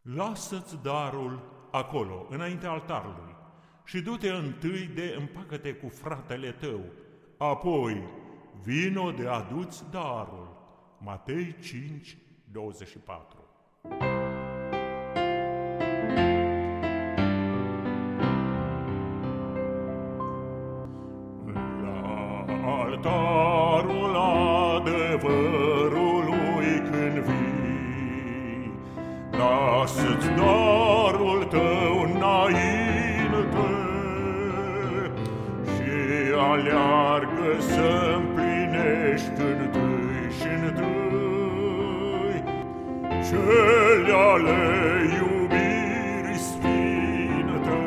Lasă-ți darul acolo, înaintea altarului, și du-te întâi de împacă-te cu fratele tău, apoi vino de adu-ți darul. Matei 5:24. La altarul adevărului când vii, lasă-ți darul tău înainte și aleargă să împlinești întâi și întâi cele ale iubirii sfinte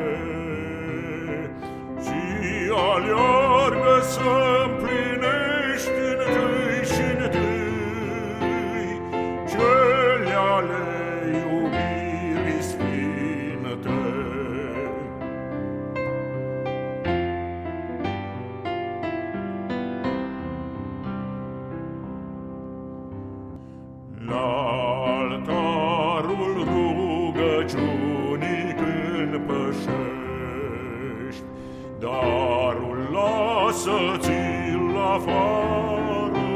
și aleargă să împlinești întâi și întâi cele ale iubirii sfinte. La altarul rugăciunii când pășești, darul lasă-ți-l afară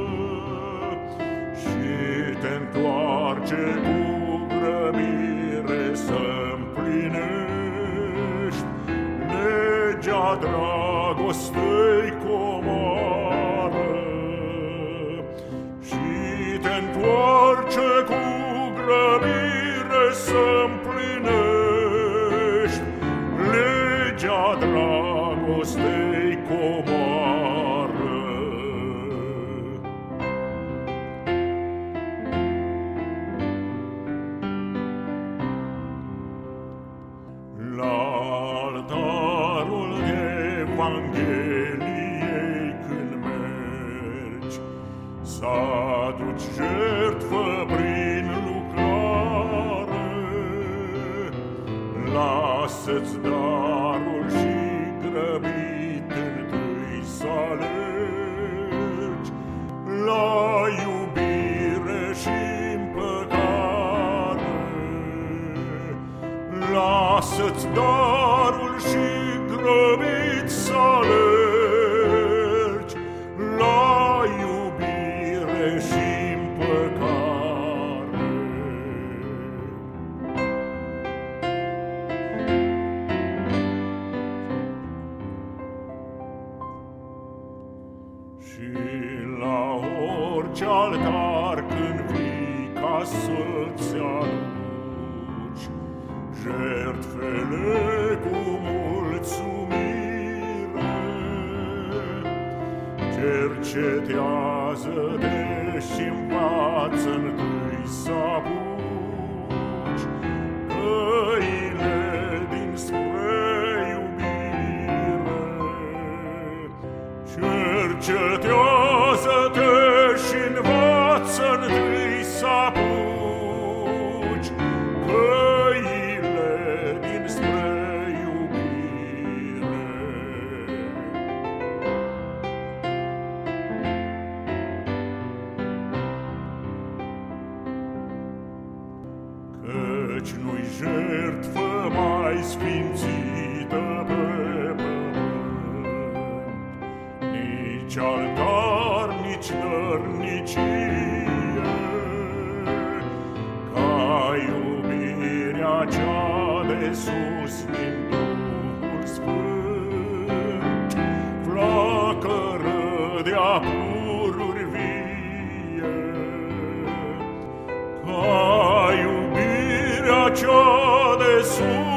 și te întoarce cu grăbire să împlinești legea dragostei comoară și te întoarce cu grăbire să împlinești legea dragostei comoară. La altarul Evangheliei când mergi, să aduci jertfă prin lucrare, lasă-ți darul și grăbit întâi să alergi la iubire și împăcare. Lasă-ți darul și grăbit să alergi la iubire și împăcare. Și la orice altar când vii ca să-ți aduci jertfele cu mulțumire, cercetează-te și învață întâi să apuci căile dinspre iubire. Cercetează-te și învață întâi să apuci căile dinspre iubire. Căci nu-i jertfă mai sfințită pe pământ, nici altar, nici dărnicie, ca iubirea cea de sus din Duhul Sfânt, flacără de-a pururi vie, ca iubirea cea de sus